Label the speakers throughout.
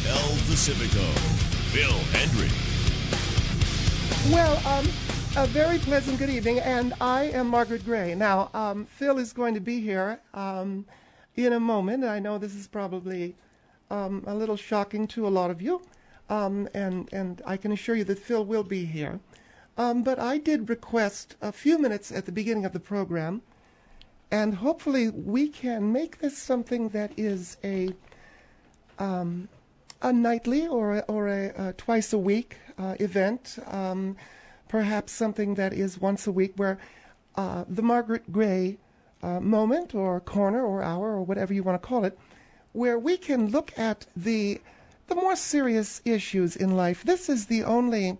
Speaker 1: El Pacifico, Phil Hendrie.
Speaker 2: Well, a very pleasant good evening, and I am Margaret Gray. Now, Phil is going to be here in a moment. I know this is probably a little shocking to a lot of you, and I can assure you that Phil will be here. But I did request a few minutes at the beginning of the program, and hopefully we can make this something that is a nightly or a twice a week event, perhaps something that is once a week, where the Margaret Gray moment or corner or hour or whatever you want to call it, where we can look at the more serious issues in life. This is the only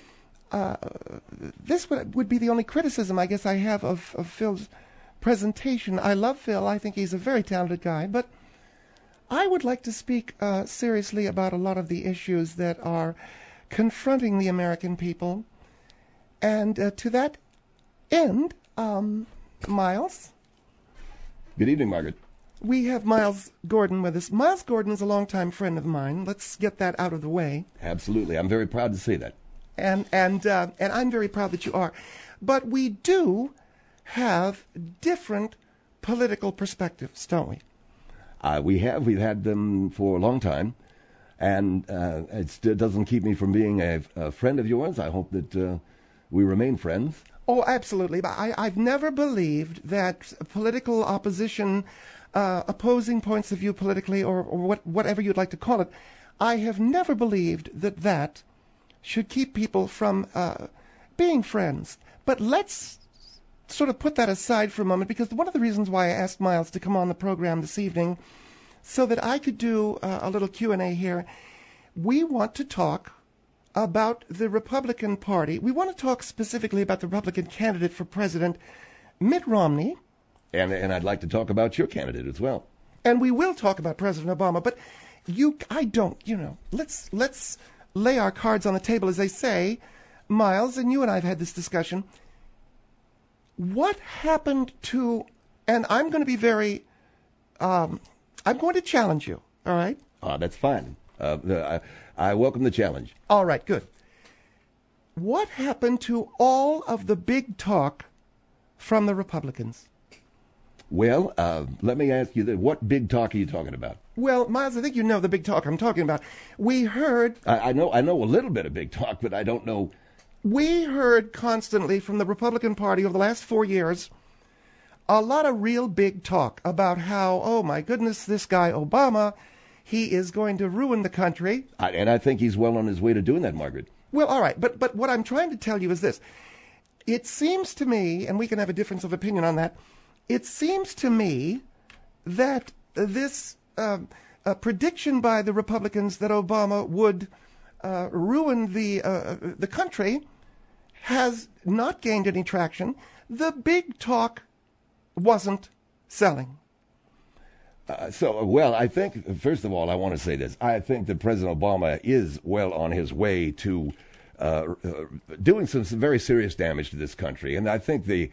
Speaker 2: this would be the only criticism I guess I have of Phil's presentation. I love Phil. I think he's a very talented guy, but I would like to speak seriously about a lot of the issues that are confronting the American people. And to that end, Miles.
Speaker 3: Good evening, Margaret.
Speaker 2: We have Miles Gordon with us. Miles Gordon is a longtime friend of mine. Let's get that out of the way.
Speaker 3: Absolutely. I'm very proud to say that.
Speaker 2: And I'm very proud that you are. But we do have different political perspectives, don't we?
Speaker 3: We've had them for a long time, and it doesn't keep me from being a friend of yours. I hope that we remain friends.
Speaker 2: Oh, absolutely. But I've never believed that political opposition, opposing points of view politically, or whatever you'd like to call it, I have never believed that should keep people from being friends. But let's sort of put that aside for a moment, because one of the reasons why I asked Miles to come on the program this evening, so that I could do a little Q&A here, we want to talk about the Republican Party. We want to talk specifically about the Republican candidate for president, Mitt Romney.
Speaker 3: And I'd like to talk about your candidate as well.
Speaker 2: And we will talk about President Obama, but let's lay our cards on the table, as they say. Miles, and you and I have had this discussion. What happened to, and I'm going to be very, I'm going to challenge you, all right?
Speaker 3: That's fine. I welcome the challenge.
Speaker 2: All right, good. What happened to all of the big talk from the Republicans?
Speaker 3: Well, let me ask you this. What big talk are you talking about?
Speaker 2: Well, Miles, I think you know the big talk I'm talking about. We heard...
Speaker 3: I know a little bit of big talk, but I don't know...
Speaker 2: We heard constantly from the Republican Party over the last 4 years a lot of real big talk about how, oh my goodness, this guy Obama, he is going to ruin the country.
Speaker 3: And I think he's well on his way to doing that, Margaret.
Speaker 2: Well, all right, but what I'm trying to tell you is this. It seems to me, and we can have a difference of opinion on that, it seems to me that this prediction by the Republicans that Obama would ruin the country has not gained any traction. The big talk wasn't selling.
Speaker 3: I think, first of all, I want to say this. I think that President Obama is well on his way to doing some very serious damage to this country. And I think the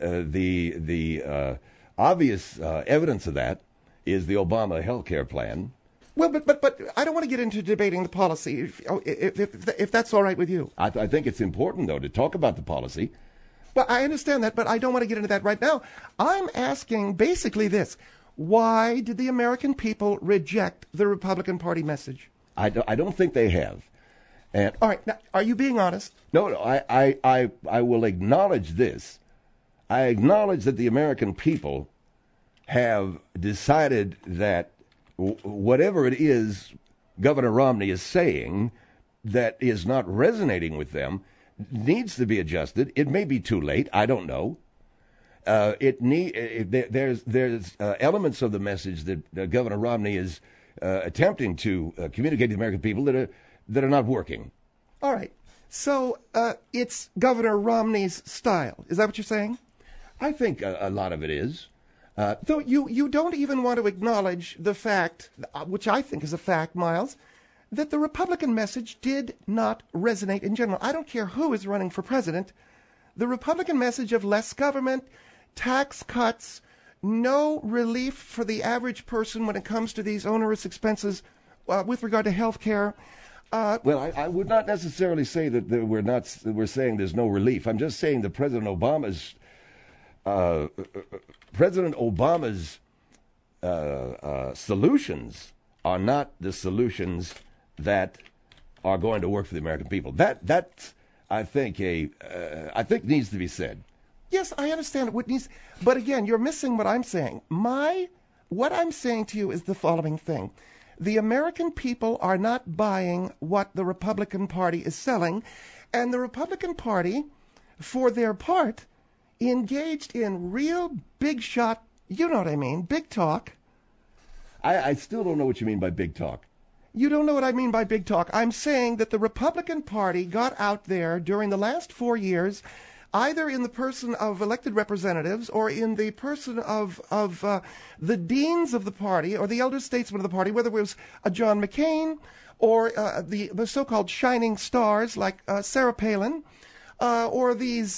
Speaker 3: obvious evidence of that is the Obama health care plan.
Speaker 2: Well, but I don't want to get into debating the policy, if that's all right with you.
Speaker 3: I think it's important, though, to talk about the policy.
Speaker 2: Well, I understand that, but I don't want to get into that right now. I'm asking basically this. Why did the American people reject the Republican Party message?
Speaker 3: I don't think they have. And
Speaker 2: all right, now, are you being honest?
Speaker 3: No, I will acknowledge this. I acknowledge that the American people have decided that whatever it is Governor Romney is saying that is not resonating with them needs to be adjusted. It may be too late. I don't know. There's elements of the message that Governor Romney is attempting to communicate to the American people that are not working.
Speaker 2: All right. So it's Governor Romney's style. Is that what you're saying?
Speaker 3: I think a lot of it is.
Speaker 2: So you don't even want to acknowledge the fact, which I think is a fact, Miles, that the Republican message did not resonate in general. I don't care who is running for president. The Republican message of less government, tax cuts, no relief for the average person when it comes to these onerous expenses with regard to health care.
Speaker 3: Well, I would not necessarily say that we're saying there's no relief. I'm just saying that President Obama's solutions are not the solutions that are going to work for the American people. That I think needs to be said.
Speaker 2: Yes, I understand what needs, but again, you're missing what I'm saying. What I'm saying to you is the following thing. The American people are not buying what the Republican Party is selling, and the Republican Party, for their part, engaged in real big shot, you know what I mean, big talk.
Speaker 3: I still don't know what you mean by big talk.
Speaker 2: You don't know what I mean by big talk. I'm saying that the Republican Party got out there during the last 4 years, either in the person of elected representatives or in the person of the deans of the party or the elder statesmen of the party, whether it was John McCain or the so-called shining stars like Sarah Palin, or these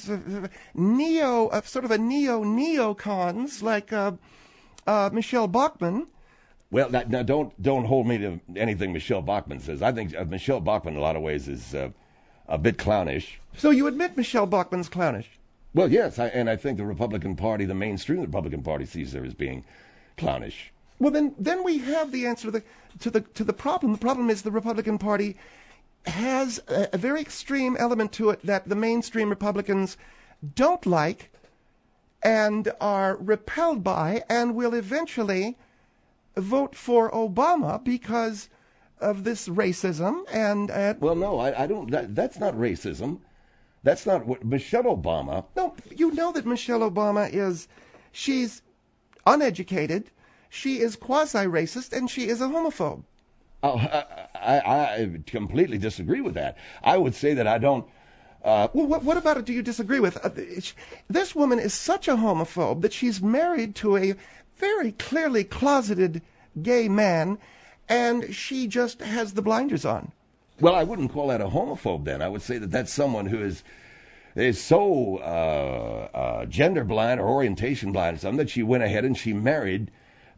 Speaker 2: neocons like Michelle Bachmann.
Speaker 3: Well, now don't hold me to anything Michelle Bachmann says. I think Michelle Bachmann, in a lot of ways, is a bit clownish.
Speaker 2: So you admit Michelle Bachmann's clownish?
Speaker 3: Well, yes, and I think the Republican Party, the mainstream Republican Party, sees her as being clownish.
Speaker 2: Well, then we have the answer to the problem. The problem is the Republican Party has a very extreme element to it that the mainstream Republicans don't like and are repelled by, and will eventually vote for Obama because of this racism and
Speaker 3: well, no, I don't. That's not racism. That's not what Michelle Obama.
Speaker 2: No, you know that Michelle Obama she's uneducated, she is quasi-racist, and she is a homophobe.
Speaker 3: Oh, I completely disagree with that. I would say that I don't.
Speaker 2: Well, what about it do you disagree with? This woman is such a homophobe that she's married to a very clearly closeted gay man, and she just has the blinders on.
Speaker 3: Well, I wouldn't call that a homophobe then. I would say that that's someone who is so gender blind or orientation blind or something that she went ahead and she married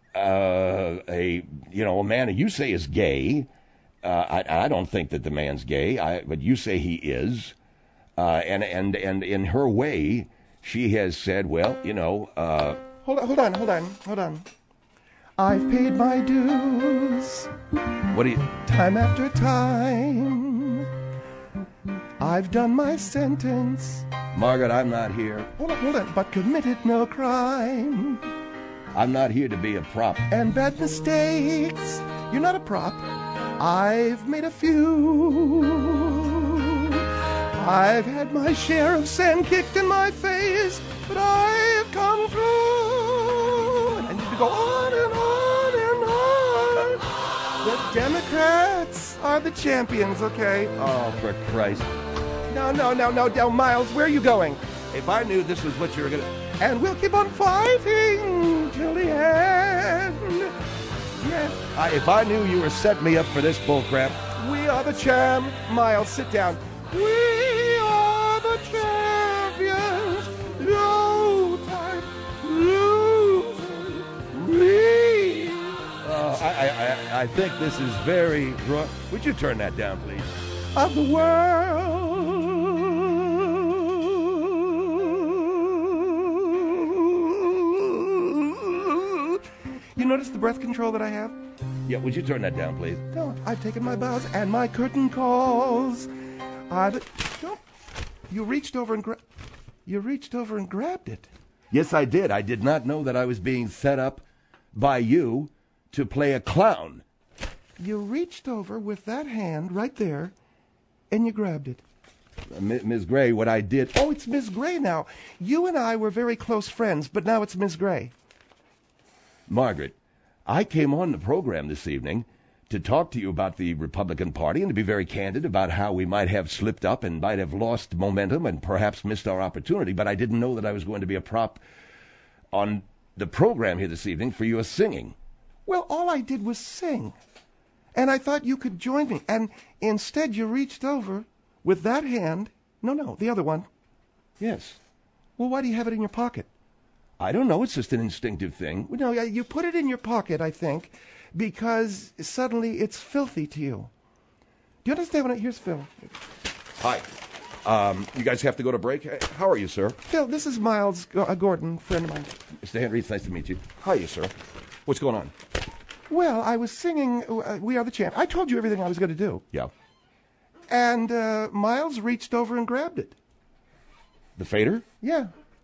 Speaker 3: a man who you say is gay. I don't think that the man's gay, but you say he is. And in her way, she has said, well,
Speaker 2: Hold on. I've paid my dues.
Speaker 3: What do you?
Speaker 2: Time after time. I've done my sentence.
Speaker 3: Margaret, I'm not here.
Speaker 2: Hold on. But committed no crime.
Speaker 3: I'm not here to be a prop.
Speaker 2: And bad mistakes. You're not a prop. I've made a few. I've had my share of sand kicked in my face, but I've come through. And I need to go on and on and on. The Democrats are the champions, okay?
Speaker 3: Oh, for Christ.
Speaker 2: No, Miles, where are you going?
Speaker 3: If I knew this was what you were going to...
Speaker 2: And we'll keep on fighting till the end. Yes.
Speaker 3: If I knew you were setting me up for this bullcrap...
Speaker 2: We are the champ. Miles, sit down. We are the champions. No time losing. We.
Speaker 3: I think this is very... Would you turn that down, please?
Speaker 2: Of the world. You notice the breath control that I have?
Speaker 3: Yeah, would you turn that down, please?
Speaker 2: No, I've taken my bows and my curtain calls. You reached over and grabbed it.
Speaker 3: Yes, I did. I did not know that I was being set up by you to play a clown.
Speaker 2: You reached over with that hand right there, and you grabbed it.
Speaker 3: Ms. Gray, what I did...
Speaker 2: Oh, it's Ms. Gray now. You and I were very close friends, but now it's Ms. Gray.
Speaker 3: Margaret, I came on the program this evening to talk to you about the Republican Party and to be very candid about how we might have slipped up and might have lost momentum and perhaps missed our opportunity, but I didn't know that I was going to be a prop on the program here this evening for your singing.
Speaker 2: Well, all I did was sing, and I thought you could join me, and instead you reached over with that hand. No, the other one.
Speaker 3: Yes.
Speaker 2: Well, why do you have it in your pocket?
Speaker 3: I don't know. It's just an instinctive thing.
Speaker 2: No, you put it in your pocket, I think, because suddenly it's filthy to you. Do you understand what here's Phil.
Speaker 3: Hi. You guys have to go to break? How are you, sir?
Speaker 2: Phil, this is Miles Gordon, friend of mine.
Speaker 3: Mr. Henry, it's nice to meet you. How are you, sir? What's going on?
Speaker 2: Well, I was singing We Are the Champ. I told you everything I was going to do.
Speaker 3: Yeah.
Speaker 2: And Miles reached over and grabbed it.
Speaker 3: The fader?
Speaker 2: Yeah.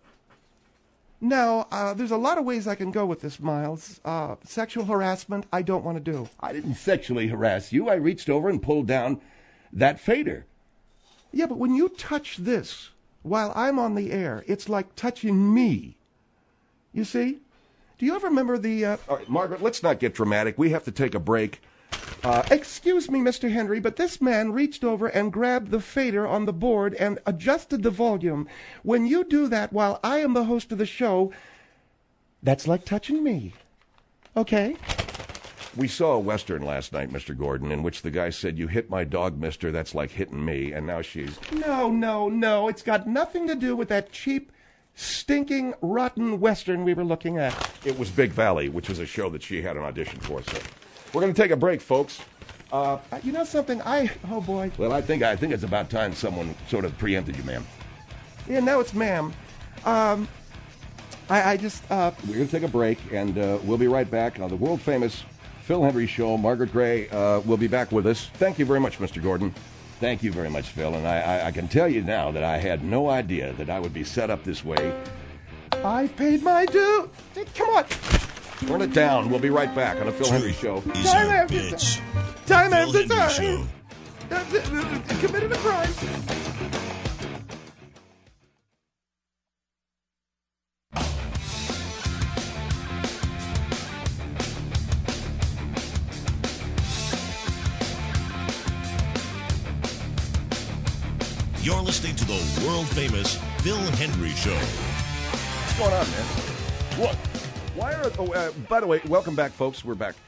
Speaker 2: Now, there's a lot of ways I can go with this, Miles. Sexual harassment, I don't want to do.
Speaker 3: I didn't sexually harass you. I reached over and pulled down that fader.
Speaker 2: Yeah, but when you touch this while I'm on the air, it's like touching me. You see? Do you ever remember the...
Speaker 3: All right, Margaret, let's not get dramatic. We have to take a break.
Speaker 2: Excuse me, Mr. Henry, but this man reached over and grabbed the fader on the board and adjusted the volume. When you do that while I am the host of the show, that's like touching me. Okay?
Speaker 3: We saw a Western last night, Mr. Gordon, in which the guy said, "You hit my dog, mister, that's like hitting me," and now she's...
Speaker 2: No. It's got nothing to do with that cheap, stinking, rotten Western we were looking at.
Speaker 3: It was Big Valley, which was a show that she had an audition for, so... We're going to take a break, folks.
Speaker 2: You know something? Oh, boy.
Speaker 3: Well, I think it's about time someone sort of preempted you, ma'am.
Speaker 2: Yeah, now it's ma'am. We're
Speaker 3: going to take a break, and we'll be right back on the world-famous Phil Henry Show. Margaret Gray will be back with us. Thank you very much, Mr. Gordon. Thank you very much, Phil. And I can tell you now that I had no idea that I would be set up this way.
Speaker 2: I paid my due. Come on.
Speaker 3: Turn it down. We'll be right back on the Phil Henry Show.
Speaker 2: Time after time. Committed a crime.
Speaker 1: You're listening to the world-famous Phil Henry Show.
Speaker 3: What's going on, man? What? Why are... by the way, welcome back, folks. We're back.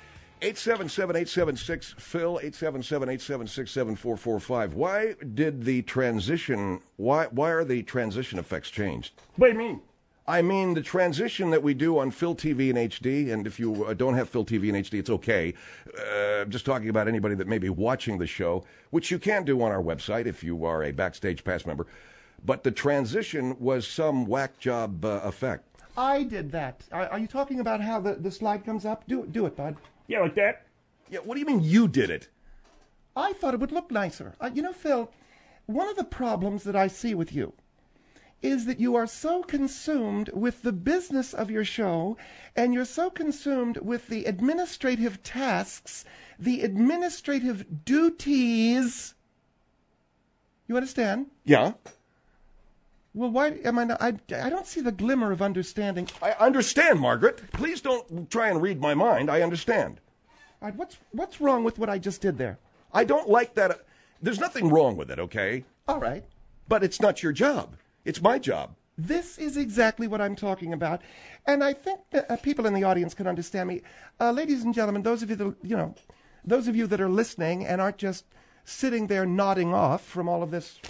Speaker 3: 877-876-PHIL, 877-876-7445. Why did the transition... Why are the transition effects changed?
Speaker 4: What do you mean?
Speaker 3: I mean, the transition that we do on Phil TV and HD, and if you don't have Phil TV and HD, it's okay. I'm just talking about anybody that may be watching the show, which you can do on our website if you are a Backstage Pass member. But the transition was some whack job effect.
Speaker 2: I did that. Are you talking about how the slide comes up? Do it, bud.
Speaker 4: Yeah, like that.
Speaker 3: Yeah, what do you mean you did it?
Speaker 2: I thought it would look nicer. You know, Phil, one of the problems that I see with you is that you are so consumed with the business of your show, and you're so consumed with the administrative tasks, the administrative duties. You understand?
Speaker 3: Yeah.
Speaker 2: Well, why am I not? I don't see the glimmer of understanding.
Speaker 3: I understand, Margaret. Please don't try and read my mind. I understand.
Speaker 2: All right, what's wrong with what I just did there?
Speaker 3: I don't like that. There's nothing wrong with it, okay?
Speaker 2: All right.
Speaker 3: But it's not your job. It's my job.
Speaker 2: This is exactly what I'm talking about, and I think that, people in the audience can understand me. Ladies and gentlemen, those of you that, those of you that are listening and aren't just sitting there nodding off from all of this.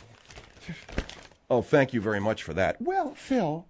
Speaker 3: Oh, thank you very much for that.
Speaker 2: Well, Phil,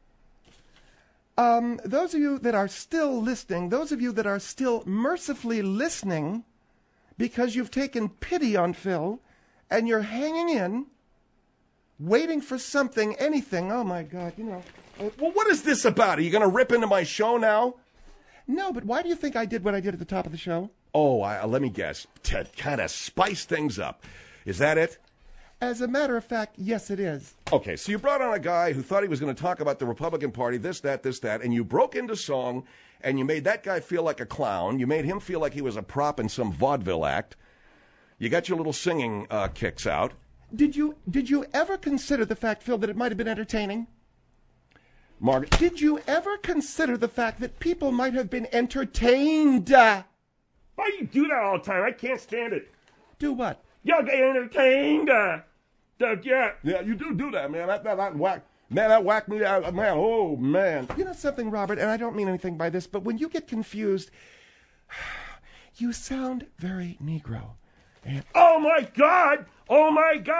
Speaker 2: those of you that are still listening, those of you that are still mercifully listening because you've taken pity on Phil and you're hanging in, waiting for something, anything. Oh, my God,
Speaker 3: Well, what is this about? Are you going to rip into my show now?
Speaker 2: No, but why do you think I did what I did at the top of the show?
Speaker 3: Oh, let me guess. To kind of spice things up. Is that it?
Speaker 2: As a matter of fact, yes, it is.
Speaker 3: Okay, so you brought on a guy who thought he was going to talk about the Republican Party, this, that, and you broke into song, and you made that guy feel like a clown. You made him feel like he was a prop in some vaudeville act. You got your little singing kicks out.
Speaker 2: Did you ever consider the fact, Phil, that it might have been entertaining?
Speaker 3: Margaret?
Speaker 2: Did you ever consider the fact that people might have been entertained?
Speaker 4: Why do you do that all the time? I can't stand it.
Speaker 2: Do what?
Speaker 4: Y'all get entertained. Yeah,
Speaker 3: you do that, man. That whack. Man, that whacked me out. Man, oh, man.
Speaker 2: You know something, Robert, and I don't mean anything by this, but when you get confused, you sound very Negro. And
Speaker 4: oh, my God.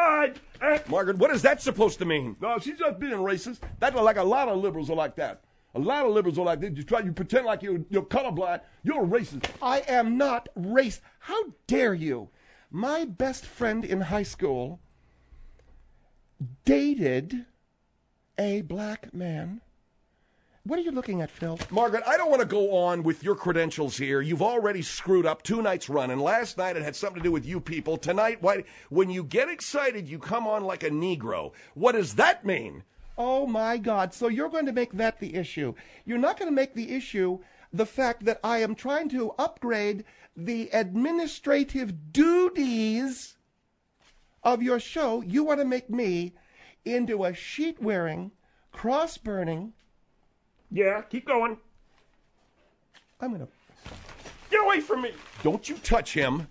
Speaker 3: Margaret, what is that supposed to mean? No, she's just being racist. That's like a lot of liberals are like that. A lot of liberals are like this. You pretend like you're colorblind. You're a racist.
Speaker 2: I am not racist. How dare you? My best friend in high school dated a black man. What are you looking at, Phil?
Speaker 3: Margaret, I don't want to go on with your credentials here. You've already screwed up 2 nights running. Last night it had something to do with you people. Tonight, when you get excited, you come on like a Negro. What does that mean?
Speaker 2: Oh, my God. So you're going to make that the issue. You're not going to make the issue the fact that I am trying to upgrade the administrative duties of your show. You want to make me into a sheet-wearing, cross-burning...
Speaker 4: Yeah, keep going.
Speaker 2: I'm going to...
Speaker 4: Get away from me.
Speaker 3: Don't you touch him.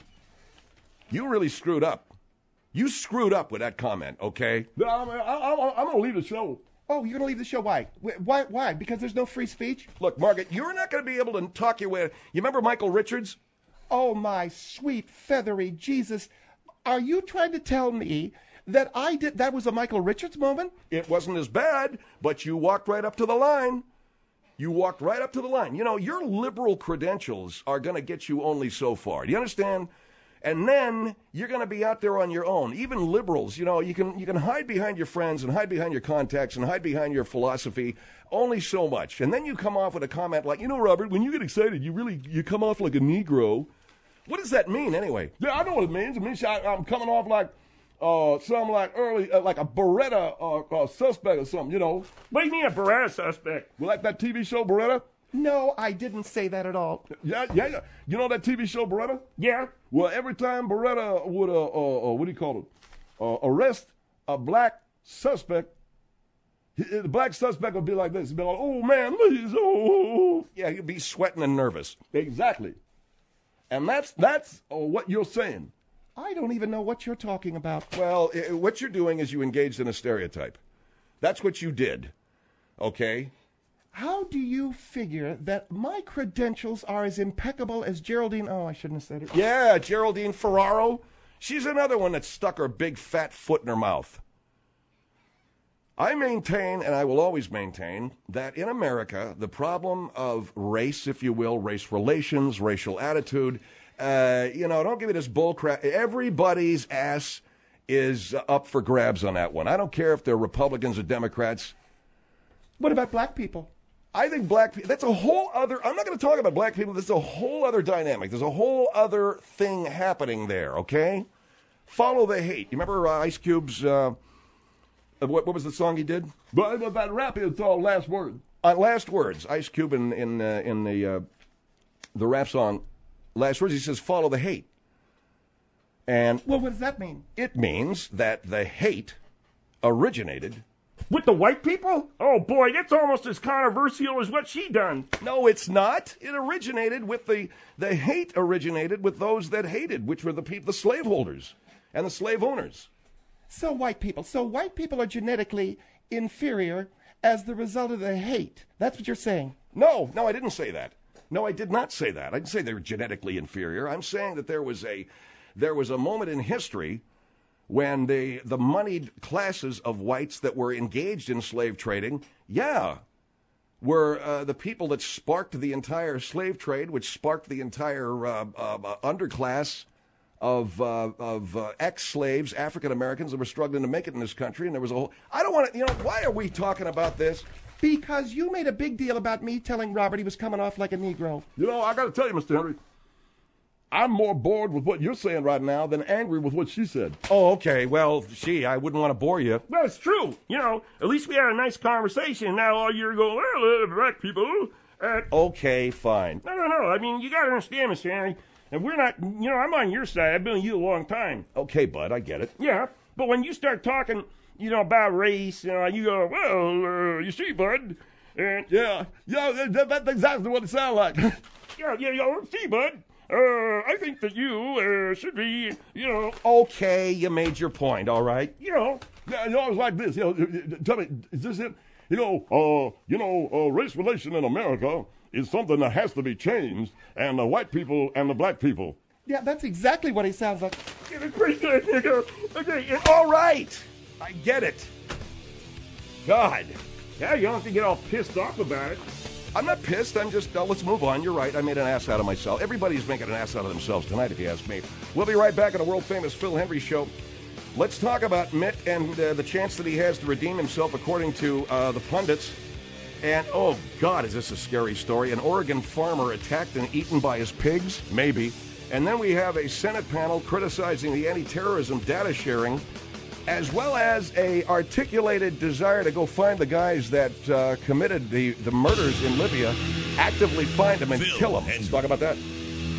Speaker 3: You really screwed up. You screwed up with that comment, okay?
Speaker 4: I'm going to leave the show.
Speaker 2: Oh, you're going to leave the show? Why? Why? Because there's no free speech?
Speaker 3: Look, Margaret, you're not going to be able to talk your way. You remember Michael Richards?
Speaker 2: Oh, my sweet, feathery Jesus. Are you trying to tell me that that was a Michael Richards moment?
Speaker 3: It wasn't as bad, but you walked right up to the line. You walked right up to the line. You know, your liberal credentials are going to get you only so far. Do you understand? And then you're going to be out there on your own. Even liberals, you know, you can hide behind your friends and hide behind your contacts and hide behind your philosophy only so much. And then you come off with a comment like, you know, Robert, when you get excited, you come off like a Negro. What does that mean anyway?
Speaker 4: Yeah, I know what it means. It means I'm coming off like something like like a Beretta suspect or something, you know. What do you mean a Beretta suspect?
Speaker 3: You like that TV show Beretta?
Speaker 2: No, I didn't say that at all.
Speaker 3: Yeah. You know that TV show Beretta?
Speaker 4: Yeah.
Speaker 3: Well, every time Beretta would, what do you call it, arrest a black suspect, the black suspect would be like this. He'd be like, oh, man, please, oh. Yeah, he'd be sweating and nervous.
Speaker 4: Exactly.
Speaker 3: And that's what you're saying.
Speaker 2: I don't even know what you're talking about.
Speaker 3: Well, what you're doing is you engaged in a stereotype. That's what you did, okay?
Speaker 2: How do you figure that my credentials are as impeccable as Geraldine? Oh, I shouldn't have said it.
Speaker 3: Yeah, Geraldine Ferraro. She's another one that stuck her big fat foot in her mouth. I maintain, and I will always maintain, that in America, the problem of race, if you will, race relations, racial attitude, don't give me this bull crap. Everybody's ass is up for grabs on that one. I don't care if they're Republicans or Democrats.
Speaker 2: What about black people?
Speaker 3: I think black people, that's a whole other, I'm not going to talk about black people, there's a whole other dynamic. There's a whole other thing happening there, okay? Follow the hate. You remember Ice Cube's, what was the song he did?
Speaker 4: But that rap is called Last Word.
Speaker 3: Last Words. Ice Cube in the rap song, Last Words, he says, follow the hate. And
Speaker 2: well, what does that mean?
Speaker 3: It means that the hate originated
Speaker 4: with the white people? Oh, boy, that's almost as controversial as what she done.
Speaker 3: No, it's not. It originated with the hate originated with those that hated, which were the slaveholders and the slave owners.
Speaker 2: So white people are genetically inferior as the result of the hate. That's what you're saying.
Speaker 3: No, I didn't say that. No, I did not say that. I didn't say they were genetically inferior. I'm saying that there was a moment in history when the moneyed classes of whites that were engaged in slave trading, were the people that sparked the entire slave trade, which sparked the entire underclass of ex-slaves, African Americans that were struggling to make it in this country. And there was a whole, I don't want to, why are we talking about this?
Speaker 2: Because you made a big deal about me telling Robert he was coming off like a Negro.
Speaker 4: I got to tell you, Mr. Henry, I'm more bored with what you're saying right now than angry with what she said.
Speaker 3: Oh, okay. Well, I wouldn't want to bore you.
Speaker 4: Well, it's true. At least we had a nice conversation. Now all you're going, well, black people.
Speaker 3: Okay, fine.
Speaker 4: No. I mean, you got to understand, Mr. Henry. And we're not, I'm on your side. I've been with you a long time.
Speaker 3: Okay, bud, I get it.
Speaker 4: Yeah, but when you start talking, about race, you go, well, you see, bud. And
Speaker 3: yeah, that's exactly what it sounds like.
Speaker 4: yeah, see, bud. I think that you should be,
Speaker 3: Okay, you made your point, all right?
Speaker 4: Yeah, it's like this. Tell me, is this it? Race relation in America is something that has to be changed, and the white people and the black people.
Speaker 2: Yeah, that's exactly what he sounds like.
Speaker 4: It's pretty good. Okay,
Speaker 3: all right. I get it. God.
Speaker 4: Yeah, you don't have to get all pissed off about it.
Speaker 3: I'm not pissed. I'm just, let's move on. You're right. I made an ass out of myself. Everybody's making an ass out of themselves tonight, if you ask me. We'll be right back on the world-famous Phil Hendrie Show. Let's talk about Mitt and the chance that he has to redeem himself, according to the pundits. And, oh, God, is this a scary story? An Oregon farmer attacked and eaten by his pigs? Maybe. And then we have a Senate panel criticizing the anti-terrorism data sharing, as well as a articulated desire to go find the guys that committed the murders in Libya, actively find them and kill them. Let's talk about that.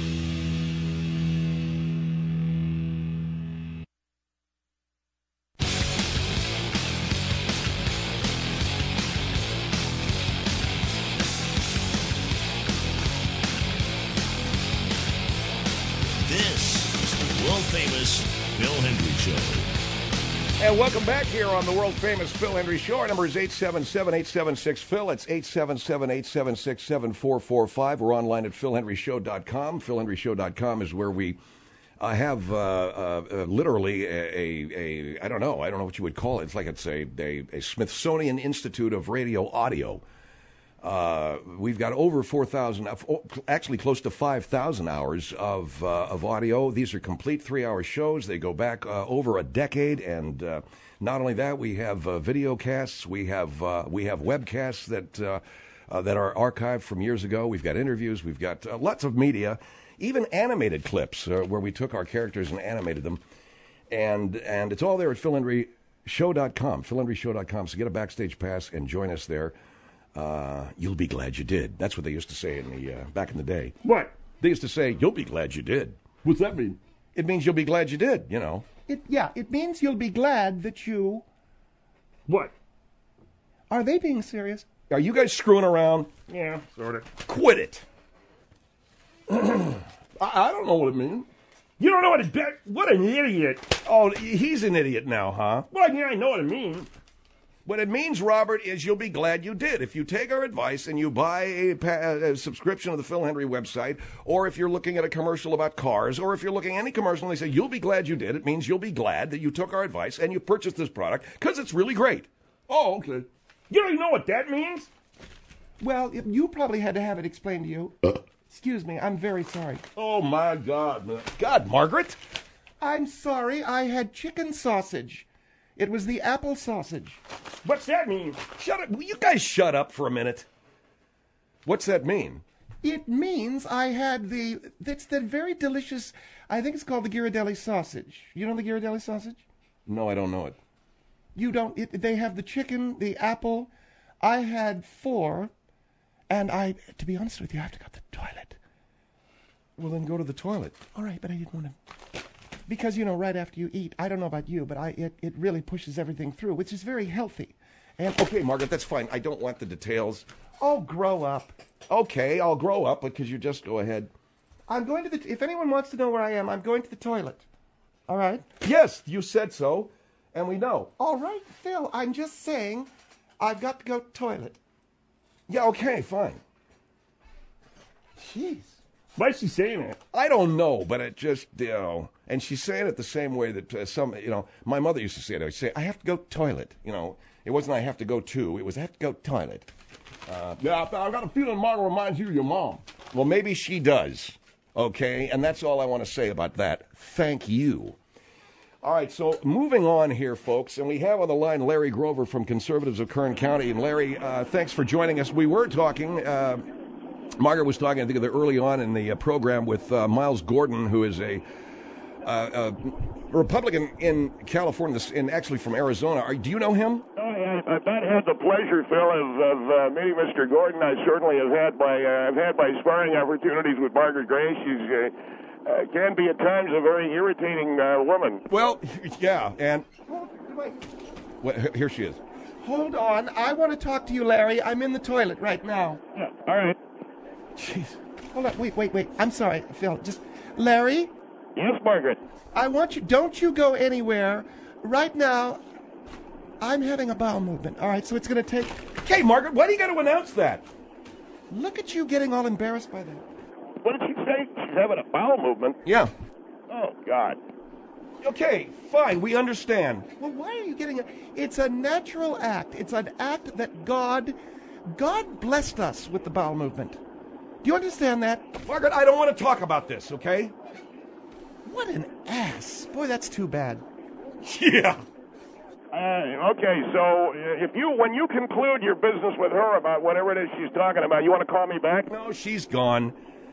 Speaker 1: This is the world-famous Phil Hendrie Show.
Speaker 3: And welcome back here on the world-famous Phil Hendrie Show. Our number is 877-876-PHIL. It's 877-876-7445. We're online at philhendrieshow.com. philhendrieshow.com is where we have literally I don't know what you would call it. It's like it's a Smithsonian Institute of Radio Audio. We've got over 4,000, actually close to 5,000 hours of audio. These are complete 3-hour shows. They go back over a decade, and not only that, we have video casts. We have webcasts that are archived from years ago. We've got interviews. We've got lots of media, even animated clips where we took our characters and animated them, and it's all there at philhendrieshow.com. philhendrieshow.com. So get a backstage pass and join us there. You'll be glad you did. That's what they used to say in the back in the day.
Speaker 4: What?
Speaker 3: They used to say, you'll be glad you did.
Speaker 4: What's that mean?
Speaker 3: It means you'll be glad you did, you know.
Speaker 2: It means you'll be glad that you...
Speaker 4: What?
Speaker 2: Are they being serious?
Speaker 3: Are you guys screwing around?
Speaker 4: Yeah, sort of.
Speaker 3: Quit it.
Speaker 4: I don't know what it means. You don't know what it means? What an idiot.
Speaker 3: Oh, he's an idiot now, huh?
Speaker 4: Well, yeah, I know what it means.
Speaker 3: What it means, Robert, is you'll be glad you did. If you take our advice and you buy a subscription to the Phil Hendrie website, or if you're looking at a commercial about cars, or if you're looking at any commercial and they say, you'll be glad you did, it means you'll be glad that you took our advice and you purchased this product because it's really great.
Speaker 4: Oh, okay. You don't even know what that means?
Speaker 2: Well, you probably had to have it explained to you. Excuse me, I'm very sorry.
Speaker 4: Oh, my God, man.
Speaker 3: God, Margaret.
Speaker 2: I'm sorry, I had chicken sausage. It was the apple sausage.
Speaker 4: What's that mean?
Speaker 3: Shut up. Will you guys shut up for a minute? What's that mean?
Speaker 2: It means I had it's the very delicious, I think it's called the Ghirardelli sausage. You know the Ghirardelli sausage?
Speaker 3: No, I don't know it.
Speaker 2: You don't, they have the chicken, the apple. I had 4, and to be honest with you, I have to go to the toilet.
Speaker 3: Well, then go to the toilet.
Speaker 2: All right, but I didn't want to... Because, right after you eat, I don't know about you, but it really pushes everything through, which is very healthy. And
Speaker 3: okay, Margaret, that's fine. I don't want the details.
Speaker 2: Oh, grow up.
Speaker 3: Okay, I'll grow up, because you just go ahead.
Speaker 2: I'm going to if anyone wants to know where I am, I'm going to the toilet. All right?
Speaker 3: Yes, you said so, and we know.
Speaker 2: All right, Phil, I'm just saying I've got to go to the toilet.
Speaker 3: Yeah, okay, fine.
Speaker 2: Jeez.
Speaker 4: Why is she saying it?
Speaker 3: I don't know, but it just, and she's saying it the same way that my mother used to say it. I'd say, I have to go toilet. It wasn't I have to go to, it was I have to go toilet.
Speaker 4: Yeah, I've got a feeling Margaret reminds you of your mom.
Speaker 3: Well, maybe she does, okay? And that's all I want to say about that. Thank you. All right, so moving on here, folks, and we have on the line Larry Grover from Conservatives of Kern County. And Larry, thanks for joining us. We were talking... Margaret was talking, I think, early on in the program with Miles Gordon, who is a Republican in California, and actually from Arizona. Do you know him?
Speaker 5: Oh, I've not had the pleasure, Phil, of meeting Mr. Gordon. I certainly have had my sparring opportunities with Margaret Gray. She's can be at times a very irritating woman.
Speaker 3: Well, yeah, and
Speaker 2: Wait.
Speaker 3: Here she is.
Speaker 2: Hold on. I want to talk to you, Larry. I'm in the toilet right now.
Speaker 5: Yeah, all right.
Speaker 2: Jeez. Hold on. Wait. I'm sorry, Phil. Just, Larry?
Speaker 5: Yes, Margaret.
Speaker 2: I want you, don't you go anywhere. Right now, I'm having a bowel movement. All right, so it's going to take...
Speaker 3: Okay, Margaret, why do you got to announce that?
Speaker 2: Look at you getting all embarrassed by that.
Speaker 5: What did she say? She's having a bowel movement?
Speaker 3: Yeah.
Speaker 5: Oh, God.
Speaker 3: Okay, fine, we understand.
Speaker 2: Well, why are you getting it? It's a natural act. It's an act that God blessed us with the bowel movement. Do you understand that?
Speaker 3: Margaret, I don't want to talk about this, okay?
Speaker 2: What an ass. Boy, that's too bad.
Speaker 3: Yeah.
Speaker 5: Okay, so when you conclude your business with her about whatever it is she's talking about, you want to call me back?
Speaker 3: No, she's gone.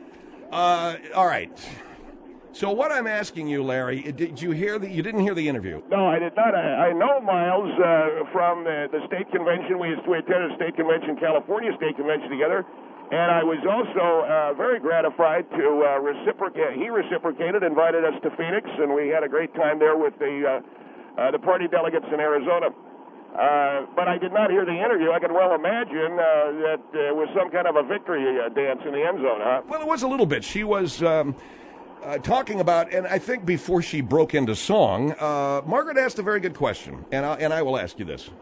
Speaker 3: All right. So what I'm asking you, Larry, did you hear you didn't hear the interview?
Speaker 5: No, I did not. I know Miles from the state convention. We attended a state convention, California State Convention together, and I was also very gratified to reciprocate. He reciprocated, invited us to Phoenix, and we had a great time there with the party delegates in Arizona. But I did not hear the interview. I can well imagine that it was some kind of a victory dance in the end zone, huh?
Speaker 3: Well, it was a little bit. She was talking about, and I think before she broke into song, Margaret asked a very good question, and I will ask you this: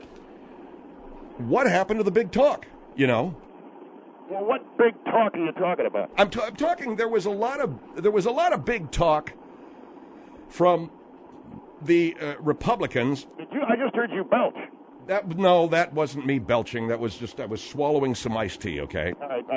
Speaker 3: what happened to the big talk? You know.
Speaker 5: Well, what big talk are you talking about?
Speaker 3: I'm talking. There was a lot of big talk from the Republicans.
Speaker 5: I just heard you belch.
Speaker 3: That wasn't me belching. I was swallowing some iced tea. Okay.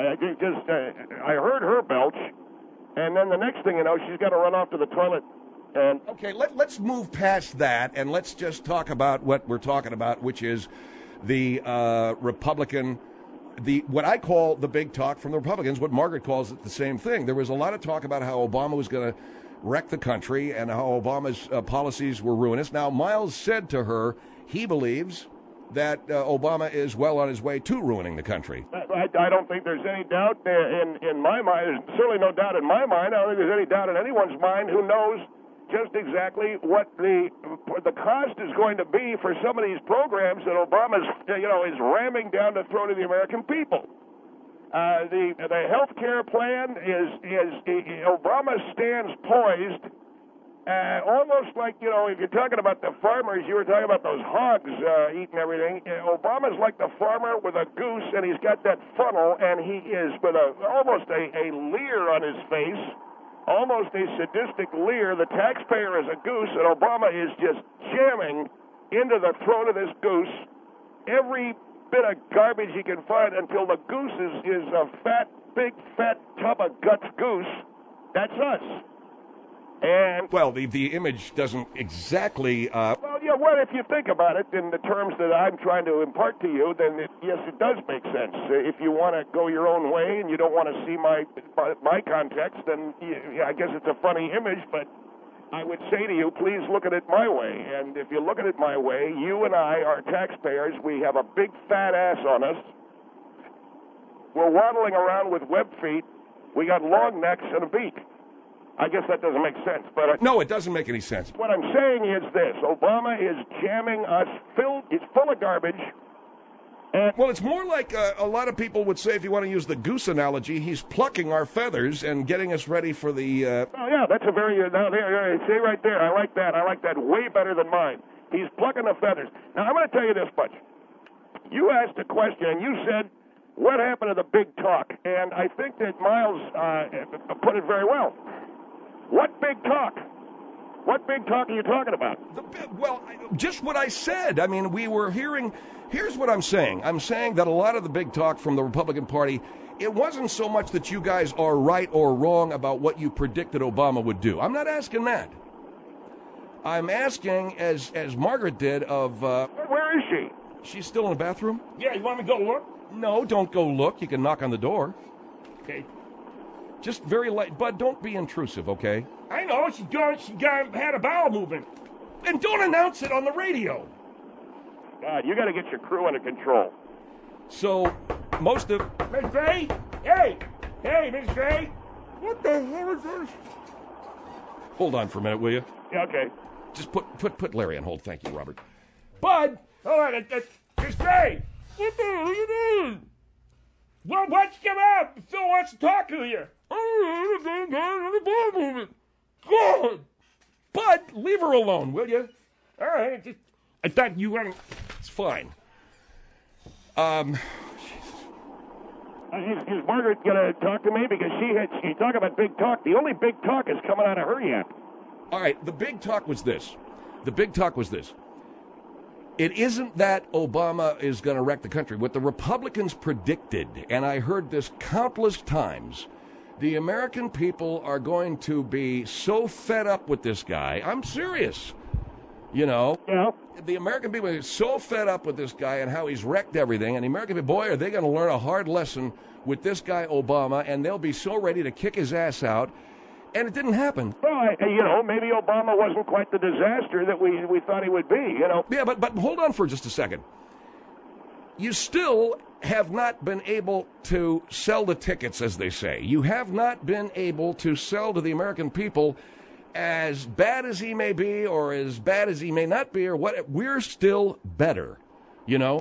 Speaker 5: I heard her belch, and then the next thing you know, she's got to run off to the toilet. And
Speaker 3: okay, let's move past that, and let's just talk about what we're talking about, which is the Republican. What I call the big talk from the Republicans, what Margaret calls it the same thing. There was a lot of talk about how Obama was going to wreck the country and how Obama's policies were ruinous. Now, Miles said to her he believes that Obama is well on his way to ruining the country.
Speaker 5: I don't think there's any doubt in my mind. There's certainly no doubt in my mind. I don't think there's any doubt in anyone's mind who knows just exactly what the cost is going to be for some of these programs that Obama's is ramming down the throat of the American people. The health care plan is Obama stands poised, almost like, if you're talking about the farmers, you were talking about those hogs eating everything. Obama's like the farmer with a goose, and he's got that funnel, and he is with almost a leer on his face, almost a sadistic leer. The taxpayer is a goose, and Obama is just jamming into the throat of this goose every bit of garbage he can find until the goose is a big fat tub of guts goose. That's us. And
Speaker 3: well, the image doesn't exactly.
Speaker 5: Well, if you think about it in the terms that I'm trying to impart to you, then yes, it does make sense. If you want to go your own way and you don't want to see my context, then I guess it's a funny image, but I would say to you, please look at it my way. And if you look at it my way, you and I are taxpayers. We have a big fat ass on us. We're waddling around with web feet. We got long necks and a beak. I guess that doesn't make sense. But
Speaker 3: no, it doesn't make any sense.
Speaker 5: What I'm saying is this. Obama is jamming us. It's full of garbage.
Speaker 3: Well, it's more like a lot of people would say, if you want to use the goose analogy, he's plucking our feathers and getting us ready for the...
Speaker 5: Oh, yeah, that's a very... see right there, I like that. I like that way better than mine. He's plucking the feathers. Now, I'm going to tell you this much. You asked a question, and you said, what happened to the big talk? And I think that Miles put it very well. What big talk? What big talk are you talking about?
Speaker 3: Well, just what I said. I mean, we were hearing... Here's what I'm saying. I'm saying that a lot of the big talk from the Republican Party, it wasn't so much that you guys are right or wrong about what you predicted Obama would do. I'm not asking that. I'm asking, as Margaret did, of...
Speaker 5: Where is she?
Speaker 3: She's still in the bathroom?
Speaker 5: Yeah, you want me to go look?
Speaker 3: No, don't go look. You can knock on the door.
Speaker 5: Okay.
Speaker 3: Just very light. Bud, don't be intrusive, okay?
Speaker 5: I know. She had a bowel movement.
Speaker 3: And don't announce it on the radio.
Speaker 5: God, you got to get your crew under control.
Speaker 3: So, most of...
Speaker 5: Miss Gray? Hey, Miss Gray? What the hell is this?
Speaker 3: Hold on for a minute, will you?
Speaker 5: Yeah, okay.
Speaker 3: Just put Larry on hold. Thank you, Robert.
Speaker 5: Bud! Hold on, Miss Gray! What the hell are you doing? Well, why don't you come out? Phil wants to talk to you.
Speaker 3: God! Bud, leave her alone, will you?
Speaker 5: All right, I thought you weren't...
Speaker 3: It's fine.
Speaker 5: Is Margaret going to talk to me? Because she talk about big talk. The only big talk is coming out of her yet.
Speaker 3: All right, the big talk was this. It isn't that Obama is going to wreck the country. What the Republicans predicted, and I heard this countless times, the American people are going to be so fed up with this guy. I'm serious.
Speaker 5: Yeah.
Speaker 3: The American people are so fed up with this guy and how he's wrecked everything. And the American people, boy, are they going to learn a hard lesson with this guy, Obama, and they'll be so ready to kick his ass out. And it didn't happen.
Speaker 5: Well, maybe Obama wasn't quite the disaster that we thought he would be,
Speaker 3: Yeah, but hold on for just a second. You still have not been able to sell the tickets, as they say. You have not been able to sell to the American people, as bad as he may be or as bad as he may not be, or what. We're still better,
Speaker 5: Well,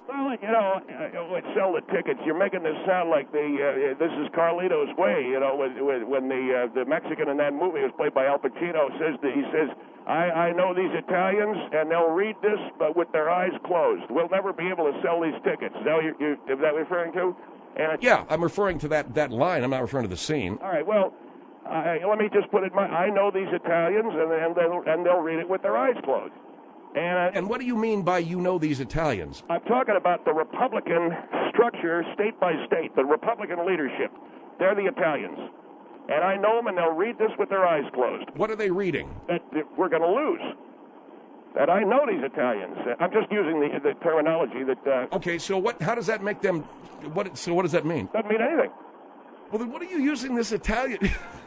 Speaker 5: sell the tickets. You're making this sound like this is Carlito's Way. When the Mexican in that movie was played by Al Pacino he says, I know these Italians and they'll read this, but with their eyes closed. We'll never be able to sell these tickets. Is that referring to?
Speaker 3: Yeah, I'm referring to that line. I'm not referring to the scene.
Speaker 5: All right. Well, let me just put it. I know these Italians and they'll read it with their eyes closed.
Speaker 3: And what do you mean by these Italians?
Speaker 5: I'm talking about the Republican structure, state by state, the Republican leadership. They're the Italians. And I know them, and they'll read this with their eyes closed.
Speaker 3: What are they reading?
Speaker 5: That we're going to lose. That I know these Italians. I'm just using the terminology that...
Speaker 3: Okay, so how does that make them... what does that mean?
Speaker 5: Doesn't mean anything.
Speaker 3: Well, then what are you using this Italian...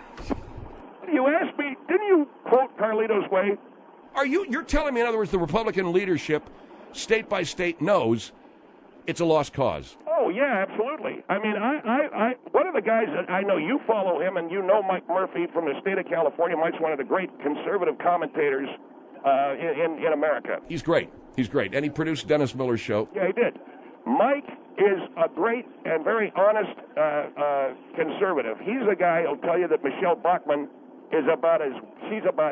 Speaker 5: You asked me, didn't you quote Carlito's Way?
Speaker 3: You're telling me, in other words, the Republican leadership, state by state, knows it's a lost cause?
Speaker 5: Oh, yeah, absolutely. I mean, I one of the guys that I know, you follow him, and you know Mike Murphy from the state of California. Mike's one of the great conservative commentators in America.
Speaker 3: He's great. And he produced Dennis Miller's show.
Speaker 5: Yeah, he did. Mike is a great and very honest conservative. He's a guy who'll tell you that Michelle Bachmann is she's about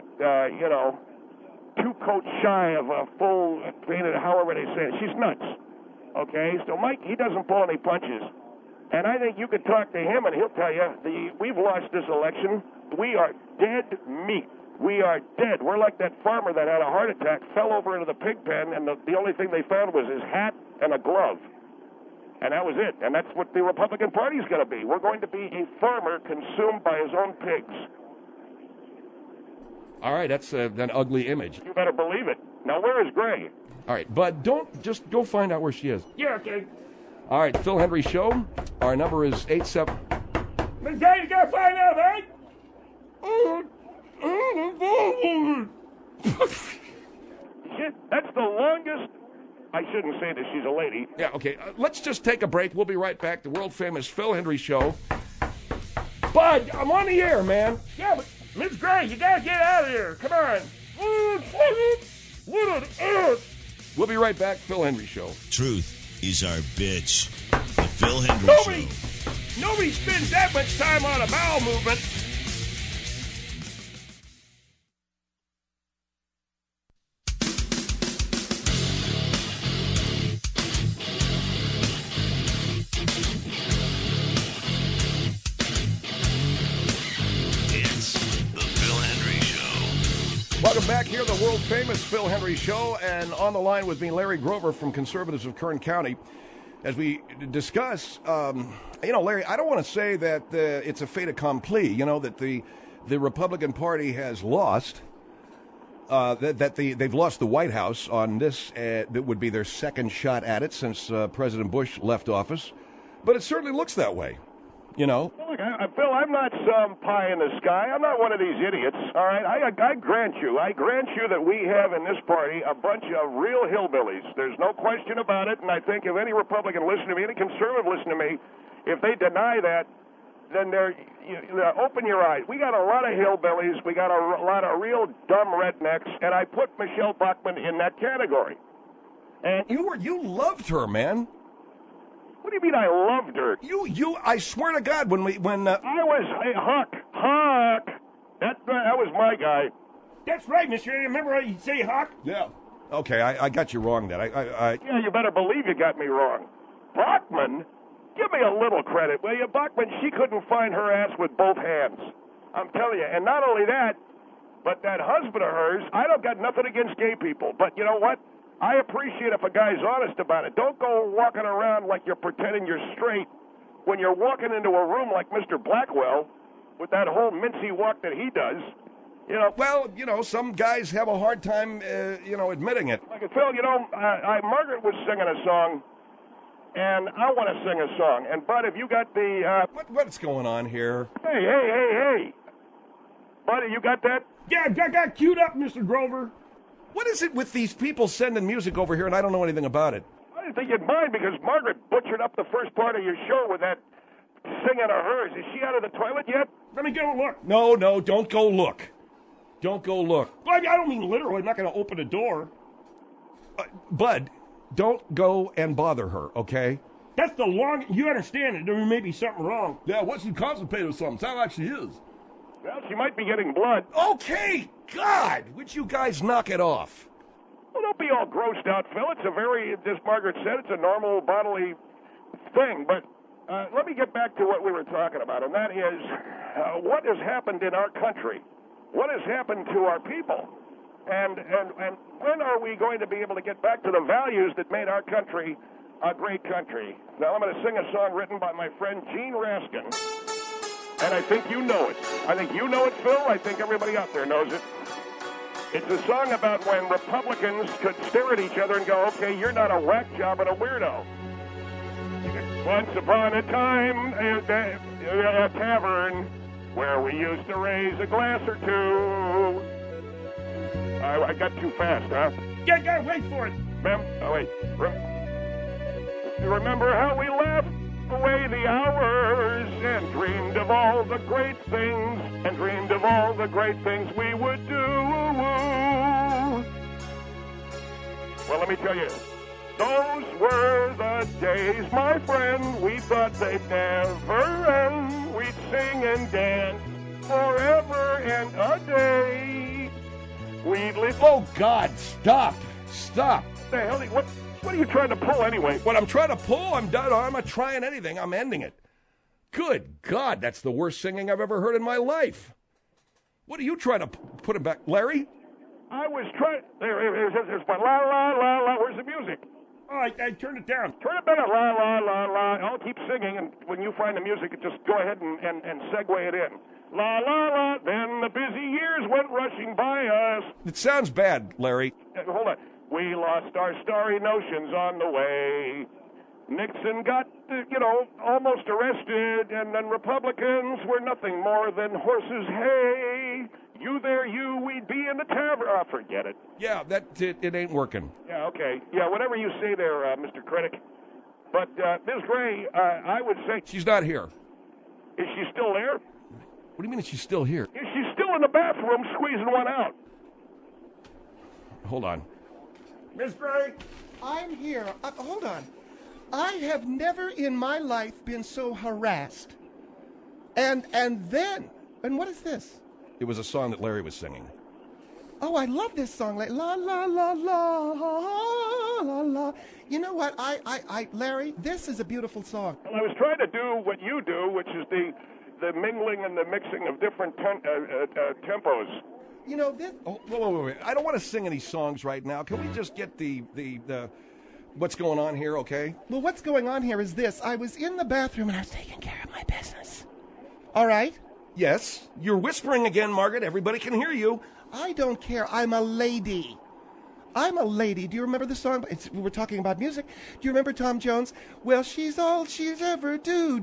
Speaker 5: 2 coats shy of a full painted, however they say it. She's nuts. Okay, so Mike, he doesn't pull any punches. And I think you could talk to him and he'll tell you, we've lost this election. We are dead meat. We are dead. We're like that farmer that had a heart attack, fell over into the pig pen, and the only thing they found was his hat and a glove. And that was it. And that's what the Republican Party is going to be. We're going to be a farmer consumed by his own pigs.
Speaker 3: All right, that's an ugly image.
Speaker 5: You better believe it. Now, where is Gray?
Speaker 3: All right, but just go find out where she is.
Speaker 5: Yeah, okay.
Speaker 3: All right, Phil Hendrie Show. Our number is 87.
Speaker 5: Miss Gray, you got to find out, right? Shit, that's the longest. I shouldn't say that she's a lady.
Speaker 3: Yeah, okay. Let's just take a break. We'll be right back. The world-famous Phil Hendrie Show. Bud, I'm on the air, man.
Speaker 5: Yeah, but Miss Gray, you got to get out of here. Come on. What on earth?
Speaker 3: We'll be right back. Phil Hendrie Show.
Speaker 1: Truth is our bitch. The Phil Hendrie Show.
Speaker 5: Nobody spends that much time on a bowel movement.
Speaker 3: Welcome back here, the world-famous Phil Hendrie Show, and on the line with me, Larry Grover from Conservatives of Kern County. As we discuss, Larry, I don't want to say that it's a fait accompli, that the Republican Party has lost, they've lost the White House on this. That would be their second shot at it since President Bush left office. But it certainly looks that way.
Speaker 5: Look, Phil, I'm not some pie in the sky. I'm not one of these idiots, all right? I grant you that we have in this party a bunch of real hillbillies. There's no question about it, and I think if any Republican listen to me, any conservative listen to me, if they deny that, then open your eyes. We got a lot of hillbillies. We got a lot of real dumb rednecks, and I put Michelle Bachmann in that category.
Speaker 3: And you loved her, man.
Speaker 5: What do you mean I loved her?
Speaker 3: I swear to God, when I
Speaker 5: was Huck. That was my guy. That's right, Mr. Remember how you say Huck?
Speaker 3: Yeah. Okay, I got you wrong then.
Speaker 5: Yeah, you better believe you got me wrong. Bachmann? Give me a little credit, will you? Bachmann, she couldn't find her ass with both hands. I'm telling you. And not only that, But that husband of hers, I don't got nothing against gay people. But you know what? I appreciate if a guy's honest about it. Don't go walking around like you're pretending you're straight when you're walking into a room like Mr. Blackwell with that whole mincy walk that he does. You know.
Speaker 3: Well, some guys have a hard time, admitting it.
Speaker 5: Like Phil, Margaret was singing a song, and I want to sing a song. And Bud, have you got the?
Speaker 3: What's going on here?
Speaker 5: Hey, Buddy, you got that?
Speaker 4: Yeah, I got queued up, Mr. Grover.
Speaker 3: What is it with these people sending music over here and I don't know anything about it?
Speaker 5: I didn't think you'd mind because Margaret butchered up the first part of your show with that singing of hers. Is she out of the toilet yet?
Speaker 4: Let me go look.
Speaker 3: No, don't go look. Don't go look.
Speaker 4: Well, I don't mean literally. I'm not going to open a door.
Speaker 3: Bud, don't go and bother her, okay?
Speaker 4: That's the long... You understand that there may be something wrong.
Speaker 6: Yeah, what's she constipated or something? Sounds like she is.
Speaker 5: Well, she might be getting blood.
Speaker 3: Okay, God, would you guys knock it off?
Speaker 5: Well, don't be all grossed out, Phil. It's a very, as Margaret said, it's a normal bodily thing. But let me get back to what we were talking about, and that is what has happened in our country. What has happened to our people? And when are we going to be able to get back to the values that made our country a great country? Now, I'm going to sing a song written by my friend Gene Raskin, and I think you know it. I think you know it, Phil. I think everybody out there knows it. It's a song about when Republicans could stare at each other and go, okay, you're not a whack job and a weirdo. Once upon a time, a tavern where we used to raise a glass or two. I got too fast, huh?
Speaker 4: Yeah, wait for it.
Speaker 5: Remember how we laughed away the hours and dreamed of all the great things we would do. Well, let me tell you, those were the days, my friend. We thought they'd never end. We'd sing and dance forever and a day. We'd live.
Speaker 3: Oh, God, stop.
Speaker 5: What the hell? What are you trying to pull anyway?
Speaker 3: What I'm trying to pull, I'm done. I'm not trying anything. I'm ending it. Good God, that's the worst singing I've ever heard in my life. What are you trying to put it back? Larry?
Speaker 5: I was trying. There's la, la, la, la. Where's the music?
Speaker 4: Oh, I turned it down.
Speaker 5: Turn it better. La, la, la, la. I'll keep singing, and when you find the music, just go ahead and segue it in. La, la, la. Then the busy years went rushing by us.
Speaker 3: It sounds bad, Larry.
Speaker 5: Hold on. We lost our starry notions on the way. Nixon got, almost arrested, and then Republicans were nothing more than horses' hay. You there, we'd be in the tavern. Oh, forget it.
Speaker 3: Yeah, it ain't working.
Speaker 5: Yeah, okay. Yeah, whatever you say there, Mr. Critic. But, Ms. Gray, I would say...
Speaker 3: She's not here.
Speaker 5: Is she still there?
Speaker 3: What do you mean she's still here?
Speaker 5: Is she still in the bathroom squeezing one out?
Speaker 3: Hold on.
Speaker 4: Miss Gray?
Speaker 2: I'm here. Hold on. I have never in my life been so harassed. And what is this?
Speaker 3: It was a song that Larry was singing.
Speaker 2: Oh, I love this song. Like, la, la, la, la, la, la. You know what? Larry, this is a beautiful song.
Speaker 5: Well, I was trying to do what you do, which is the mingling and the mixing of different tempos.
Speaker 2: You know, this...
Speaker 3: Oh, wait. I don't want to sing any songs right now. Can we just get the what's going on here, okay?
Speaker 2: Well, what's going on here is this. I was in the bathroom and I was taking care of my business. All right?
Speaker 3: Yes. You're whispering again, Margaret. Everybody can hear you.
Speaker 2: I don't care. I'm a lady. I'm a lady. Do you remember the song? We're talking about music. Do you remember Tom Jones? Well, she's all she's ever do.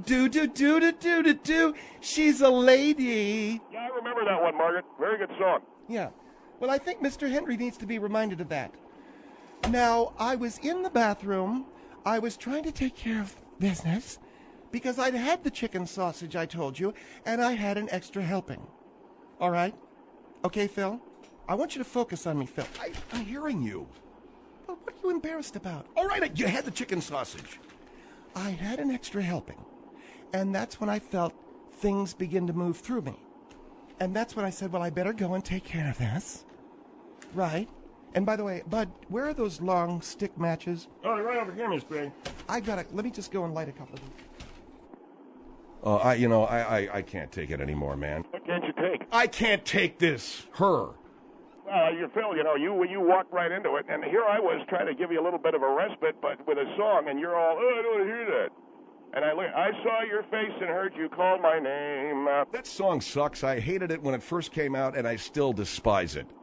Speaker 2: She's a lady.
Speaker 5: Yeah, I remember that one, Margaret. Very good song.
Speaker 2: Yeah. Well, I think Mr. Henry needs to be reminded of that. Now, I was in the bathroom. I was trying to take care of business because I'd had the chicken sausage I told you, and I had an extra helping. All right? Okay, Phil? I want you to focus on me, Phil.
Speaker 3: I'm hearing you.
Speaker 2: Well, what are you embarrassed about?
Speaker 3: All right, you had the chicken sausage.
Speaker 2: I had an extra helping, and that's when I felt things begin to move through me. And that's when I said, well, I better go and take care of this. Right? And by the way, Bud, where are those long stick matches?
Speaker 4: Oh, they're right over here, Miss Gray.
Speaker 2: Let me just go and light a couple of them.
Speaker 3: I can't take it anymore, man.
Speaker 5: What can't you take?
Speaker 3: I can't take this. Her.
Speaker 5: Phil, you walked right into it, and here I was trying to give you a little bit of a respite, but with a song, and you're all, I don't want to hear that. And I saw your face and heard you call my name.
Speaker 3: That song sucks. I hated it when it first came out, and I still despise it.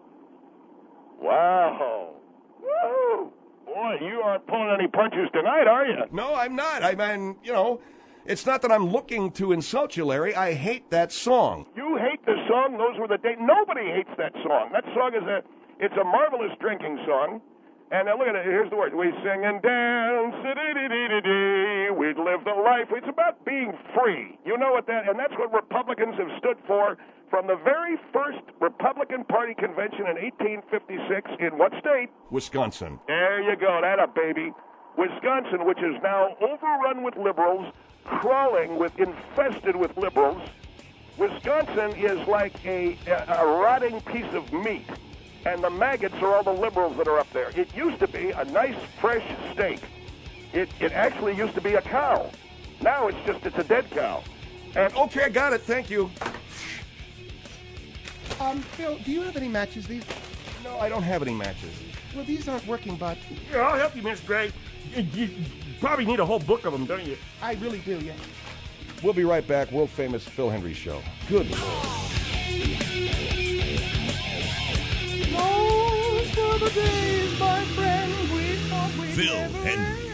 Speaker 5: Wow. Woo! Boy, you aren't pulling any punches tonight, are you?
Speaker 3: No, I'm not. I mean, it's not that I'm looking to insult you, Larry. I hate that song.
Speaker 5: You hate the song? Those were the days. Nobody hates that song. That song it's a marvelous drinking song. And look at it. Here's the word. We sing and dance. We'd live the life. It's about being free. You know what and that's what Republicans have stood for from the very first Republican Party convention in 1856 in what state?
Speaker 3: Wisconsin.
Speaker 5: There you go. That a baby. Wisconsin, which is now overrun with liberals, infested with liberals. Wisconsin is like a rotting piece of meat. And the maggots are all the liberals that are up there. It used to be a nice, fresh steak. It actually used to be a cow. Now it's a dead cow.
Speaker 3: And okay, I got it. Thank you.
Speaker 2: Phil, do you have any matches?
Speaker 3: No, I don't have any matches.
Speaker 2: Well, these aren't working, but
Speaker 6: Yeah, I'll help you, Miss Gray. You probably need a whole book of them, don't you?
Speaker 2: I really do, yeah.
Speaker 3: We'll be right back. World famous Phil Hendrie Show. Good Lord.
Speaker 2: Those were the days, my friend, we thought we'd
Speaker 1: Phil
Speaker 2: never
Speaker 1: Hendrie.